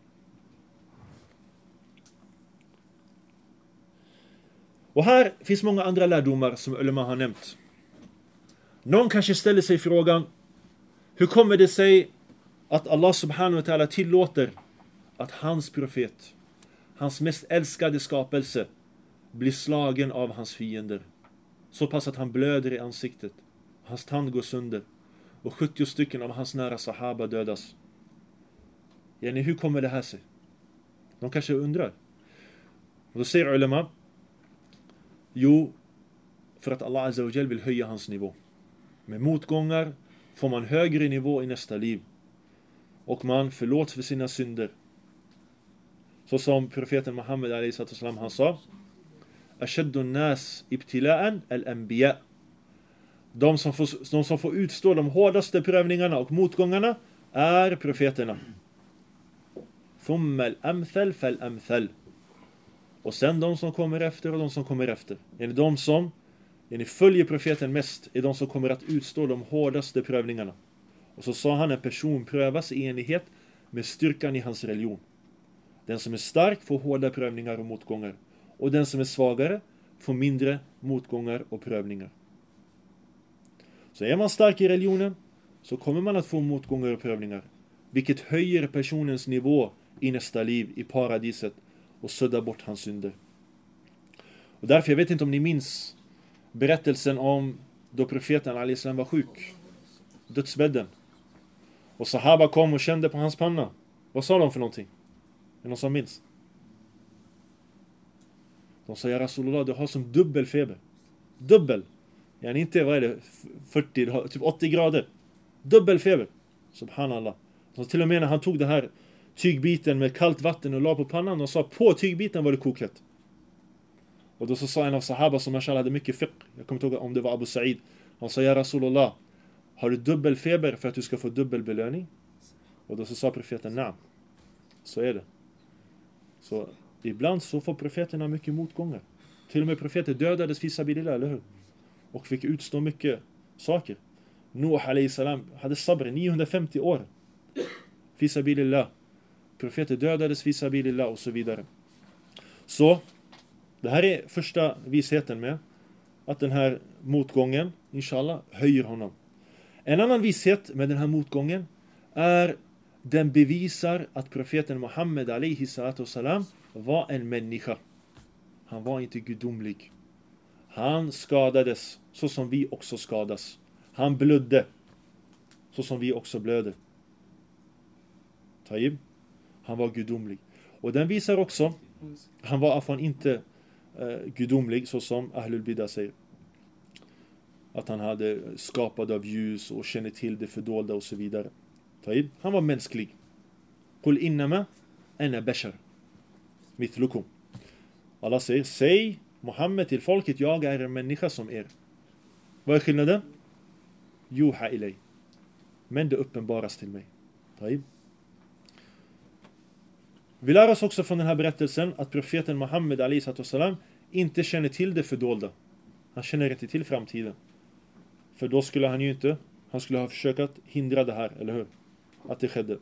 Och här finns många andra lärdomar som ulema har nämnt. Någon kanske ställer sig frågan, hur kommer det sig att Allah subhanahu wa ta'ala tillåter att hans profet, hans mest älskade skapelse, blir slagen av hans fiender? Så pass att han blöder i ansiktet, hans tand går sönder och 70 stycken av hans nära sahaba dödas. Hur kommer det här sig? De kanske undrar. Och då säger ulema, jo, för att Allah azza wa jal vill höja hans nivå. Med motgångar får man högre nivå i nästa liv. Och man förlåts för sina synder. Så som profeten Muhammed alaihissalam han sa, ashaddu nas ibtila'an al-anbiya. De som får utstå de hårdaste prövningarna och motgångarna är profeterna. Thumma al-amthal fal-amthal. Och sen de som kommer efter och de som kommer efter. De som följer profeten mest är de som kommer att utstå de hårdaste prövningarna. Och så sa han, en person prövas i enlighet med styrkan i hans religion. Den som är stark får hårda prövningar och motgångar. Och den som är svagare får mindre motgångar och prövningar. Så är man stark i religionen så kommer man att få motgångar och prövningar. Vilket höjer personens nivå i nästa liv, i paradiset, och suddar bort hans synder. Och därför, jag vet inte om ni minns berättelsen om då profeten alaihissalam var sjuk. Dödsbädden. Och sahaba kom och kände på hans panna. Vad sa de för någonting? Är någon som minns? De sa, ja Rasulullah, du har som dubbel feber. Dubbel. Yani inte, vad är det, 40, du har typ 80 grader. Dubbel feber. Subhanallah. Så till och med när han tog det här tygbiten med kallt vatten och la på pannan och sa, på tygbiten var det kokhett. Och då så sa en av sahaba som mashallah hade mycket fiqh, jag kommer inte ihåg om det var Abu Sa'id, han sa, ja Rasulullah, har du dubbel feber för att du ska få dubbel belöning? Och då så sa profeten, nej. Så är det. Så ibland så får profeterna mycket motgångar. Till och med profeter dödades fi sabilillah, eller hur? Och fick utstå mycket saker. Nuh alayhi salam hade sabr 950 år. Fi sabilillah. Profeter dödades fi sabilillah och så vidare. Så det här är första visheten med att den här motgången, inshallah, höjer honom. En annan vishet med den här motgången är den bevisar att profeten Muhammed alayhi salatu salam var en människa. Han var inte gudomlig. Han skadades så som vi också skadas. Han blödde så som vi också blöder. Taib. Han var gudomlig. Och den visar också, han var inte gudomlig så som Ahlul Bidah säger. Att han hade skapad av ljus och kände till det fördolda och så vidare. Taib. Han var mänsklig. Qul innama ana bashar mithlukum. Allah säger, säg Muhammed till folket, jag är en människa som er. Vad är skillnaden? Juha ilay. Men det uppenbaras till mig. Taib. Vi lär oss också från den här berättelsen att profeten Muhammed alayhi salam inte känner till det fördolda. Han känner inte till framtiden. För då skulle han ju inte, han skulle ha försökt att hindra det här, eller hur? Att det skedde.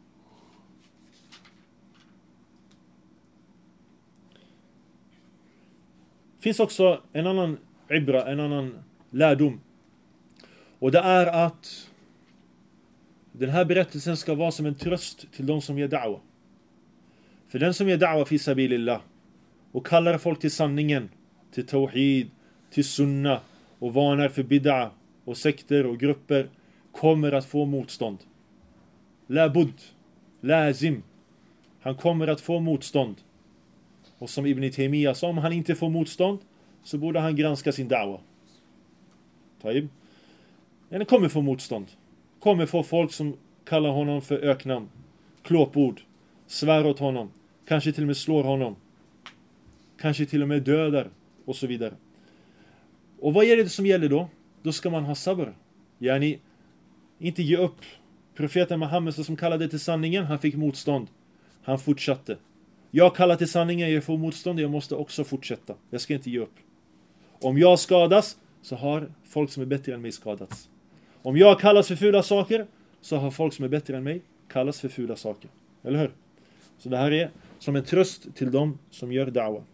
Finns också en annan ibra, en annan lärdom. Och det är att den här berättelsen ska vara som en tröst till de som ger da'wa. För den som ger da'wa fi sabilillah och kallar folk till sanningen, till tawhid, till sunna och varnar för bid'a och sekter och grupper kommer att få motstånd. La bud, lazim. Han kommer att få motstånd. Och som Ibn Taymiyyah sa, om han inte får motstånd så borde han granska sin da'wa. Taib. Han kommer få motstånd. Kommer få folk som kallar honom för öknamn, klåpord, svär åt honom, kanske till och med slår honom, kanske till och med dödar och så vidare. Och vad är det som gäller då? Då ska man ha sabr. Yani, inte ge upp. Profeten Muhammed som kallade till sanningen, han fick motstånd. Han fortsatte. Jag kallar till sanningen, jag får motstånd, jag måste också fortsätta. Jag ska inte ge upp. Om jag skadas så har folk som är bättre än mig skadats. Om jag kallas för fula saker så har folk som är bättre än mig kallats för fula saker. Eller hur? Så det här är som en tröst till dem som gör da'wa.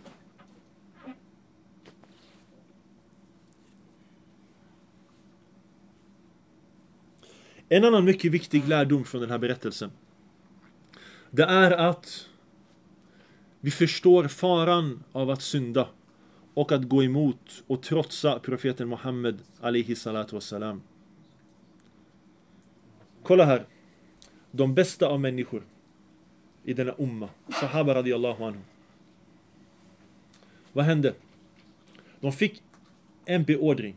En annan mycket viktig lärdom från den här berättelsen, det är att vi förstår faran av att synda och att gå emot och trotsa profeten Muhammed alayhi salatu wassalam. Kolla här. De bästa av människor i denna umma, sahaba radiyallahu anhu. Vad hände? De fick en beordring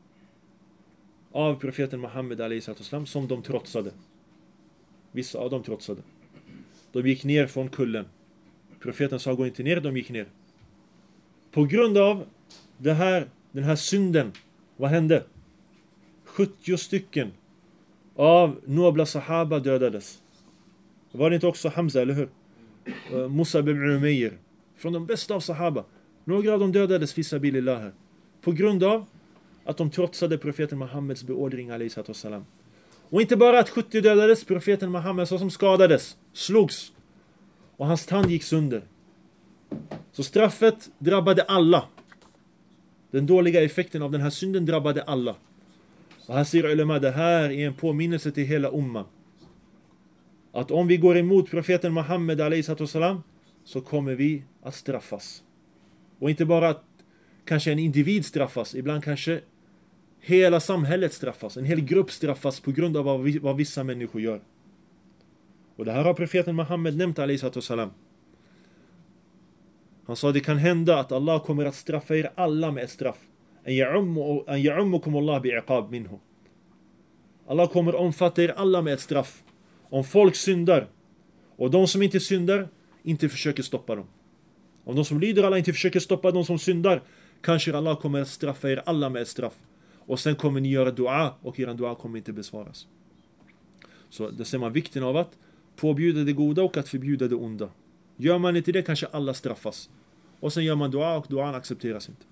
av profeten Muhammed alayhi salatu wassalam som de trotsade. Vissa av dem trotsade. De gick ner från kullen. Profeten sa gå inte ner, de gick ner. På grund av den här synden, vad hände? 70 stycken av nobla sahaba dödades. Var det inte också Hamza, eller hur? Musab ibn Umayr, från de bästa av sahaba. Några av dem dödades fi sabilillah här. På grund av att de trotsade profeten Muhammeds beordring alayhi salatu wassalam. Och inte bara att 70 dödades, profeten Muhammed som skadades, slogs. Och hans tand gick sönder. Så straffet drabbade alla. Den dåliga effekten av den här synden drabbade alla. Och här säger ulema, det här är en påminnelse till hela umma. Att om vi går emot profeten Muhammed alayhi salatu wassalam så kommer vi att straffas. Och inte bara att kanske en individ straffas, ibland kanske hela samhället straffas. En hel grupp straffas på grund av vad vissa människor gör. Och det här har profeten Muhammed nämnt alayhi salatu wassalam. Han sa det kan hända att Allah kommer att straffa er alla med ett straff. En ya'ummukum Allah bi'iqab minhu. Allah kommer omfatta er alla med ett straff. Om folk syndar och de som inte syndar inte försöker stoppa dem. Om de som lyder Allah inte försöker stoppa de som syndar, kanske Allah kommer att straffa er alla med ett straff. Och sen kommer ni göra dua och er dua kommer inte besvaras. Så det ser man vikten av att påbjuda det goda och att förbjuda det onda. Gör man inte det kanske alla straffas. Och sen gör man dua och duan accepteras inte.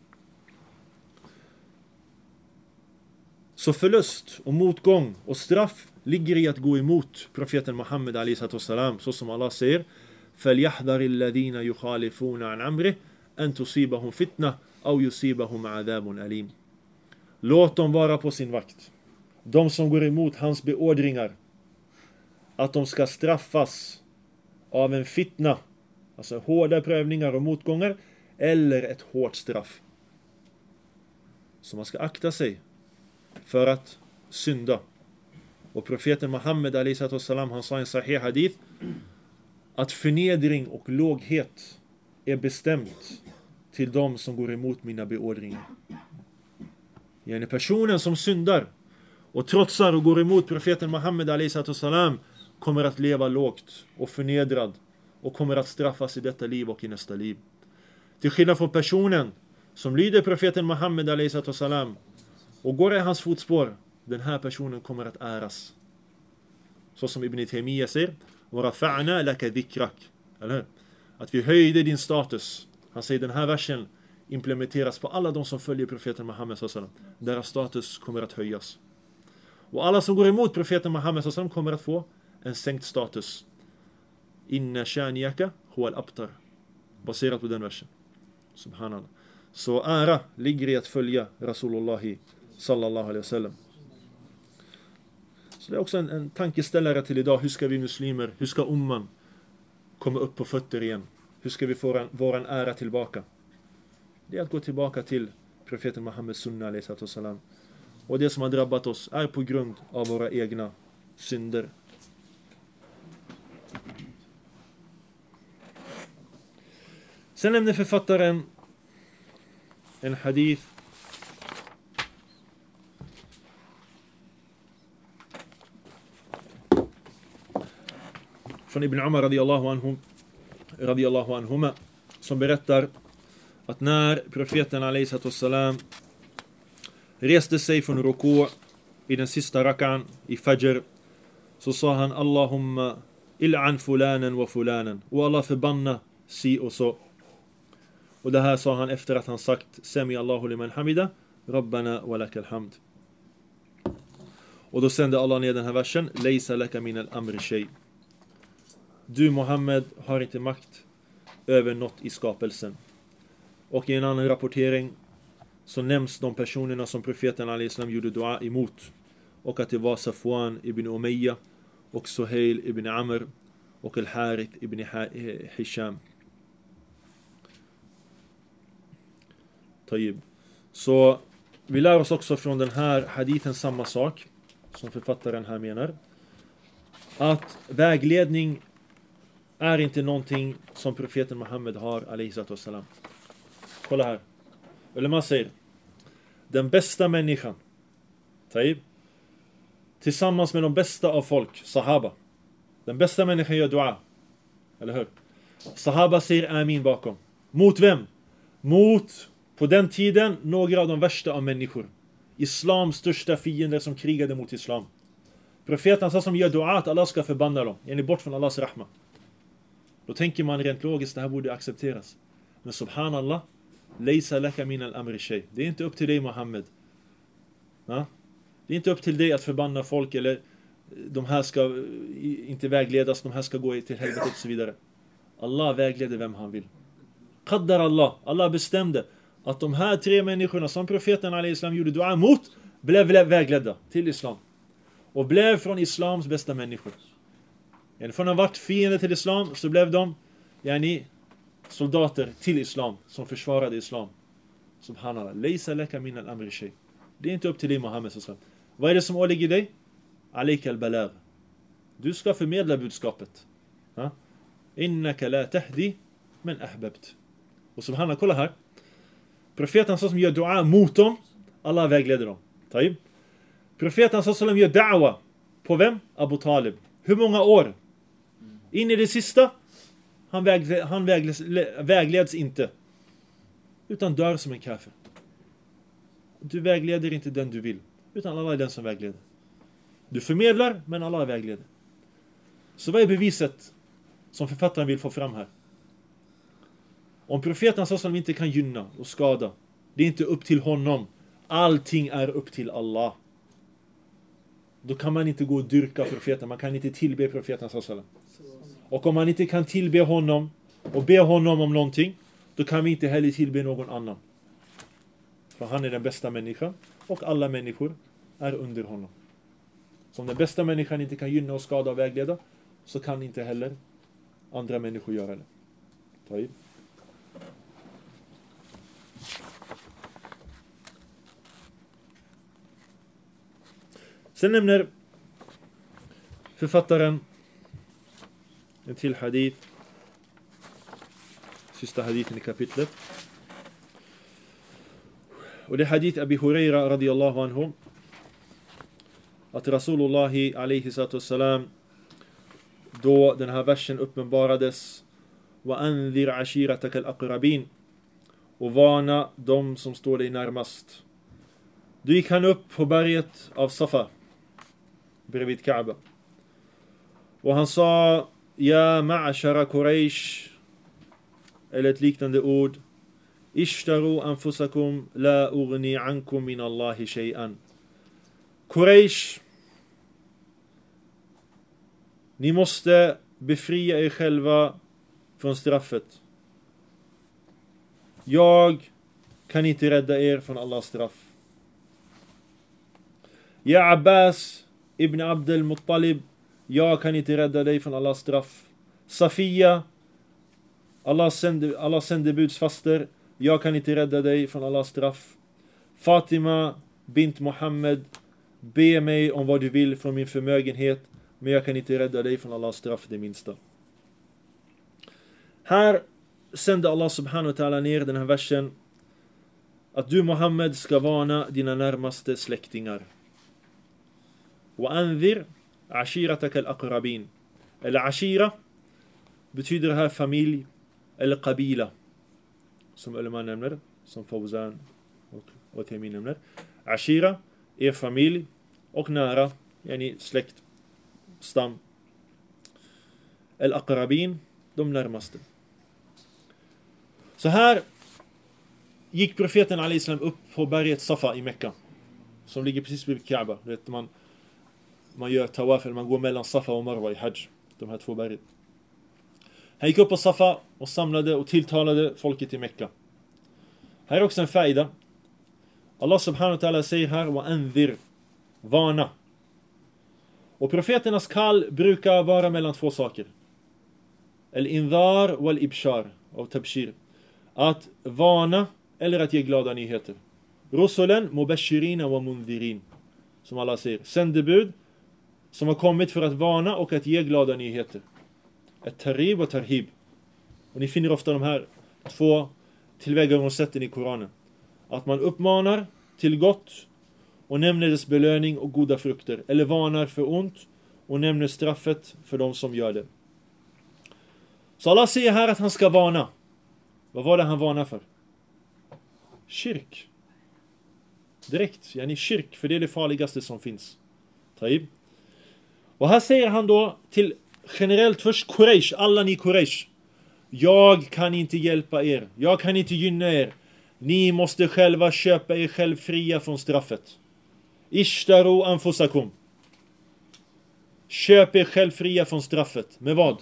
Så förlust och motgång och straff ligger i att gå emot profeten Muhammed a.s. Så som Allah säger: فَلْيَحْذَرِ الَّذِينَ يُخَالِفُونَ عَنْ عَمْرِهِ أَنْ تُصِيبَهُمْ فِتْنَةٌ أَوْ يُصِيبَهُمْ عَذَابٌ أَلِيمٌ. Låt dem vara på sin vakt. De som går emot hans beordringar, att de ska straffas av en fitna, alltså hårda prövningar och motgångar, eller ett hårt straff. Så man ska akta sig för att synda. Och profeten Muhammed a.s. han sa i en sahih hadith att förnedring och låghet är bestämt till de som går emot mina beordringar. Yani personen som syndar och trotsar och går emot profeten Muhammed a.s. kommer att leva lågt och förnedrad och kommer att straffas i detta liv och i nästa liv. Till skillnad från personen som lyder profeten Muhammed a.s. och går i hans fotspår, den här personen kommer att äras. Så som Ibn Taymiyyah säger: وَرَفَعْنَا لَكَ ذِكْرَكَ. Eller hur? Att vi höjde din status. Han säger den här versen implementeras på alla de som följer profeten Muhammed s.a.w. Deras status kommer att höjas. Och alla som går emot profeten Muhammed s.a.w. kommer att få en sänkt status. Inna shaniyaka huwa al-abtar. Baserat på den versen. Subhanallah. Så ära ligger i att följa Rasulullahi sallallahu alaihi wasallam. Så det är också en tankeställare till idag. Hur ska vi muslimer, hur ska umman komma upp på fötter igen? Hur ska vi få våran ära tillbaka? Det är att gå tillbaka till profeten Muhammed sunna alaihi salam. Och det som har drabbat oss är på grund av våra egna synder. Sen nämner författaren en hadith från Ibn Umar radiyallahu anhuma som berättar att när profeten alayhi salam reste sig från ruku i den sista rakan i fajr, så sa han: Allahumma il'an fulanen wa fulanen, och Allah förbanna si och så. Och det här sa han efter att han sagt: Sami Allahu liman hamida, Rabbana wa lakal hamd. Och då sände Allah ner den här versen: Laysa laka min al-amri shay. Du Muhammed har inte makt över något i skapelsen. Och i en annan rapportering så nämns de personerna som profeten al-Islam gjorde dua emot. Och att det var Safwan ibn Umayya och Suhail ibn Amr och al-Harith ibn Hisham. Tayyib. Så vi lär oss också från den här hadithen samma sak som författaren här menar. Att vägledning är inte någonting som profeten Muhammed har alayhi salam. Kolla här. Eller man säger: den bästa människan, Tayyib, tillsammans med de bästa av folk, sahaba. Den bästa människan gör dua. Eller hur? Sahaba säger amin bakom. Mot vem? Mot, på den tiden, några av de värsta av människor. Islams största fiender som krigade mot islam. Profeten sa som gör dua att Allah ska förbanna dem. Är ni bort från Allahs rahma? Då tänker man rent logiskt, det här borde accepteras. Men subhanallah, laysa laka min al-amri shay. Det är inte upp till dig Muhammed. Ja? Det är inte upp till dig att förbanna folk, eller de här ska inte vägledas, de här ska gå till helvetet och så vidare. Allah vägleder vem han vill. Qaddar Allah. Allah bestämde att de här tre människorna som profeten al-Islam gjorde dua mot blev vägledda till islam. Och blev från islams bästa människor. Från att ha varit fiender till islam så blev de soldater till islam som försvarade islam. Subhanallah. Laysa laka min al-amri shay. Det är inte upp till dig Muhammed sallallahu alaihi wasallam. Vad är det som åligger dig? Alayka al-balagh. Du ska förmedla budskapet. Innaka la tahdi men ahbabt. Och subhanallah, kolla här. Profeten som gör dua mot dem, Allah vägleder dem. Taib. Profeten som gör da'wa på vem? Abu Talib. Hur många år? In i det sista. Han vägleds inte. Utan dör som en kafir. Du vägleder inte den du vill. Utan Allah är den som vägleder. Du förmedlar, men Allah är vägleder. Så vad är beviset som författaren vill få fram här? Om profeten som inte kan gynna och skada, det är inte upp till honom. Allting är upp till Allah. Då kan man inte gå och dyrka profeten. Man kan inte tillbe profeten sallallahu. Och om man inte kan tillbe honom och be honom om någonting, då kan vi inte heller tillbe någon annan. För han är den bästa människan och alla människor är under honom. Så om den bästa människan inte kan gynna och skada och vägleda, så kan inte heller andra människor göra det. Ta i. Sen nämner författaren en till hadith. Sista hadithen i kapitlet. Och det är hadith Abi Huraira radiyallahu anhu. Att Rasulullah alaihi salatu wassalam, då den här versen uppenbarades, wa anzir ashiratak al-aqrabin, och varna de som står dig närmast. Då gick han upp på berget av Safa bredvid Kaaba. Och han sa: Ja ma'ashara Quraysh, eller ett liknande ord. Ishtaru anfusakum la ughni ankum min Allahi shay'an. Quraysh, ni måste befria er själva från straffet. Jag kan inte rädda er från Allahs straff. Ja Abbas ibn Abdel Muttalib, jag kan inte rädda dig från Allahs straff. Safiya, Allahs sändebuds faster, jag kan inte rädda dig från Allahs straff. Fatima bint Muhammed, be mig om vad du vill från min förmögenhet, men jag kan inte rädda dig från Allahs straff det minsta. Här sände Allah subhanahu wa ta'ala ner den här versen att du Muhammed ska varna dina närmaste släktingar. Wa anzir ashiratak al-aqrabin. Eller ashira betyder här familj eller qabila, som ulama nämner, som Fawzan och Temin nämner. Ashira är familj och nära, yani släkt, stam. Al-aqrabin, de närmaste. Så här gick profeten al-Islam upp på berget Safa i Mekka, som ligger precis vid Kaaba. Vet man gör tawaf, eller man går mellan Safa och Marwa i Hajj, de här två bergen. Han gick upp på Safa och samlade och tilltalade folket i Mekka. Här är också en faida. Allah subhanahu wa ta'ala säger här: wa anzir, varna. Och profeternas kall brukar vara mellan två saker. Al-inzar wal-ibshar, och tabshir. Att varna eller att ge glada nyheter. Rusulen mubashirina wa mundhirin, som Allah säger. Sändebud som har kommit för att varna och att ge glada nyheter. Ett tarib och tarhib. Och ni finner ofta de här två tillvägagångssätten i Koranen. Att man uppmanar till gott och nämner dess belöning och goda frukter. Eller varnar för ont och nämner straffet för de som gör det. Så Allah säger här att han ska varna. Vad var det han varnar för? Shirk. Direkt, yani shirk, för det är det farligaste som finns. Taib. Och här säger han då till generellt först Quraysh, alla ni Quraysh. Jag kan inte hjälpa er. Jag kan inte gynna er. Ni måste själva köpa er själv fria från straffet. Ishtaru anfusakum. Köp er själv fria från straffet. Med vad?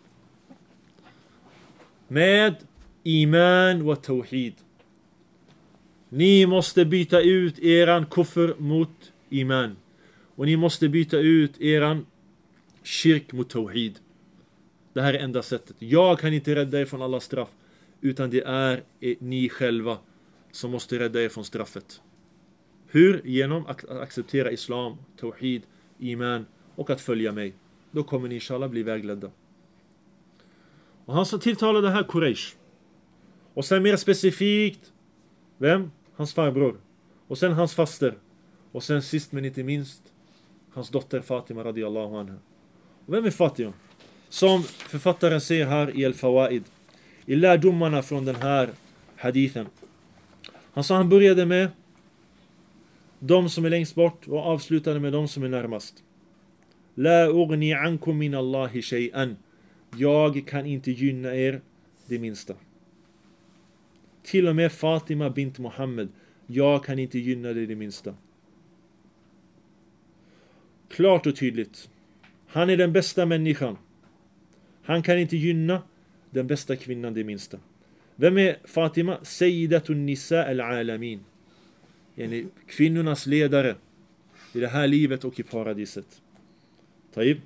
Med iman och tawhid. Ni måste byta ut eran kufr mot iman. Och ni måste byta ut eran shirk mot tawhid. Det här är enda sättet. Jag kan inte rädda er från alla straff, utan det är ni själva som måste rädda er från straffet. Hur? Genom att acceptera islam, tawhid, iman och att följa mig. Då kommer ni inshallah bli vägledda. Och han så tilltalade här Quraysh. Och sen mer specifikt, vem? Hans farbror. Och sen hans faster. Och sen sist men inte minst, hans dotter Fatima radiyallahu anha. Och vem är Fatima? Som författaren säger här i Al-Fawaid, i lärdomarna från den här hadithen. Han sa han började med de som är längst bort och avslutade med de som är närmast. La ugni ankum min Allahi shay'an. Jag kan inte gynna er det minsta. Till och med Fatima bint Muhammed. Jag kan inte gynna dig det minsta. Klart och tydligt. Han är den bästa människan. Han kan inte gynna den bästa kvinnan det minsta. Vem är Fatima? Sayyidatun nisa al-alamin. Yani kvinnornas ledare i det här livet och i paradiset. Taib.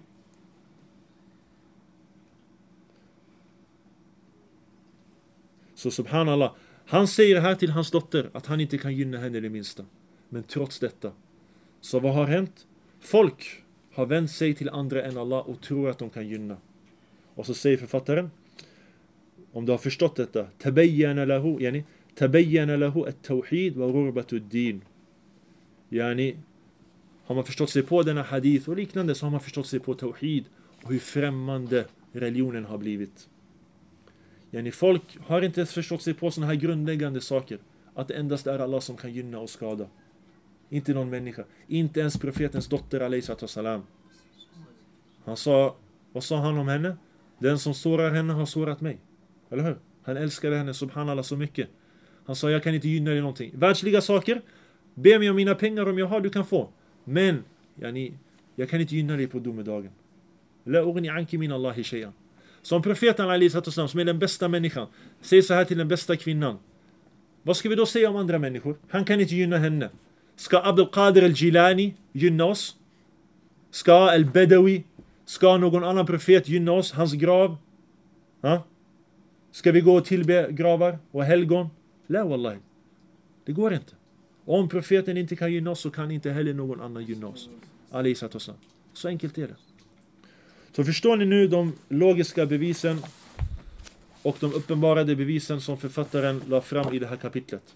Så subhanallah. Han säger här till hans dotter att han inte kan gynna henne det minsta. Men trots detta. Så vad har hänt? Folk har vänt sig till andra än Allah och tror att de kan gynna. Och så säger författaren, om du har förstått detta, tabayyana lahu at-tawhid wa ghurbatu ad-din. Yani, har man förstått sig på denna hadith och liknande, så har man förstått sig på tawhid och hur främmande religionen har blivit. Yani, folk har inte ens förstått sig på såna här grundläggande saker. Att det endast är Allah som kan gynna och skada. Inte någon människa. Inte ens profetens dotter alayhi. Han sa, vad sa han om henne? Den som sårar henne har sårat mig. Eller hur? Han älskade henne subhanallah så mycket. Han sa, jag kan inte gynna dig någonting. Världsliga saker, be mig om mina pengar om jag har, du kan få. Men, jag kan inte gynna dig på domedagen. La ugni anki min Allahi shay'an. Som profeten alayhi, som är den bästa människan, säger så här till den bästa kvinnan. Vad ska vi då säga om andra människor? Han kan inte gynna henne. Ska Abdul Qadir al-Jilani gynna oss? Ska al-Badawi? Ska någon annan profet gynna oss? Hans grav? Ha? Ska vi gå och tillbe gravar och helgon? La wallahi. Det går inte. Om profeten inte kan gynna oss så kan inte heller någon annan gynna oss. Så enkelt är det. Så förstår ni nu de logiska bevisen och de uppenbarade bevisen som författaren la fram i det här kapitlet.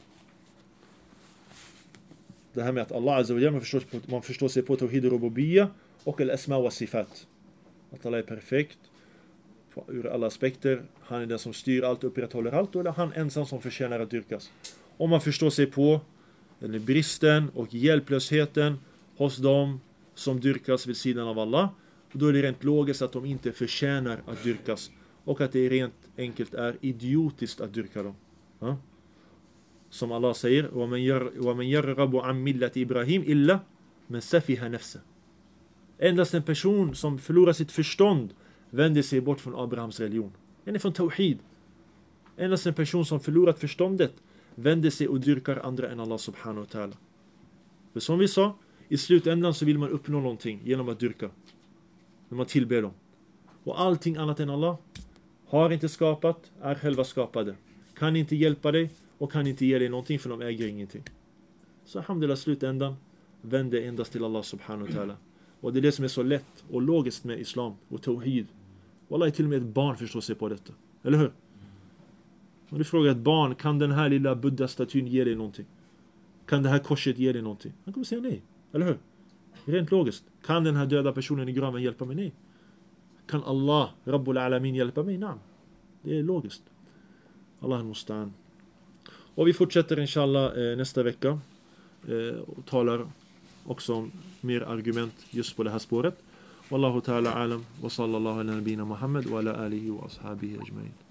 Det här med att Allah Azza wa Jalla, man förstår sig på Tawhid Rububiyya och al-Asma wa Sifat. Att Allah är perfekt ur alla aspekter. Han är den som styr allt, upprätthåller allt, eller han ensam som förtjänar att dyrkas. Om man förstår sig på den bristen och hjälplösheten hos dem som dyrkas vid sidan av Allah, då är det rent logiskt att de inte förtjänar att dyrkas och att det rent enkelt är idiotiskt att dyrka dem. Ja? Som Allah säger, وَمَنْ يَرْغَبُ عَنْ مِلَّةِ إِبْرَهِيمِ إِلَّا مَنْ سَفِهَ نَفْسَهُ. Endast en person som förlorar sitt förstånd vänder sig bort från Abrahams religion. Den är från Tawhid. Endast en person som förlorat förståndet vänder sig och dyrkar andra än Allah subhanahu wa ta'ala. För som vi sa, i slutändan så vill man uppnå någonting genom att dyrka. När man tillber dem. Och allting annat än Allah har inte skapat, är själva skapade. Kan inte hjälpa dig och kan inte ge dig någonting, för de äger ingenting. Så alhamdulillah, slutändan vänder endast till Allah subhanahu wa ta'ala. Och det är det som är så lätt och logiskt med islam och tawhid. Wallahi, till och med ett barn förstår sig på detta. Eller hur? Om du frågar ett barn, kan den här lilla buddha-statyn ge dig någonting? Kan det här korset ge dig någonting? Han kommer säga nej. Eller hur? Rent logiskt. Kan den här döda personen i graven hjälpa mig? Nej. Kan Allah, Rabbul Alamin, hjälpa mig? Nej. Det är logiskt. Allah mustaan. Och vi fortsätter inshallah nästa vecka. Och talar också om mer argument just på det här spåret. Wallahu ta'ala alam. Wa sallallahu ala nabina Muhammad wa ala alihi wa ashabihi ajma'in.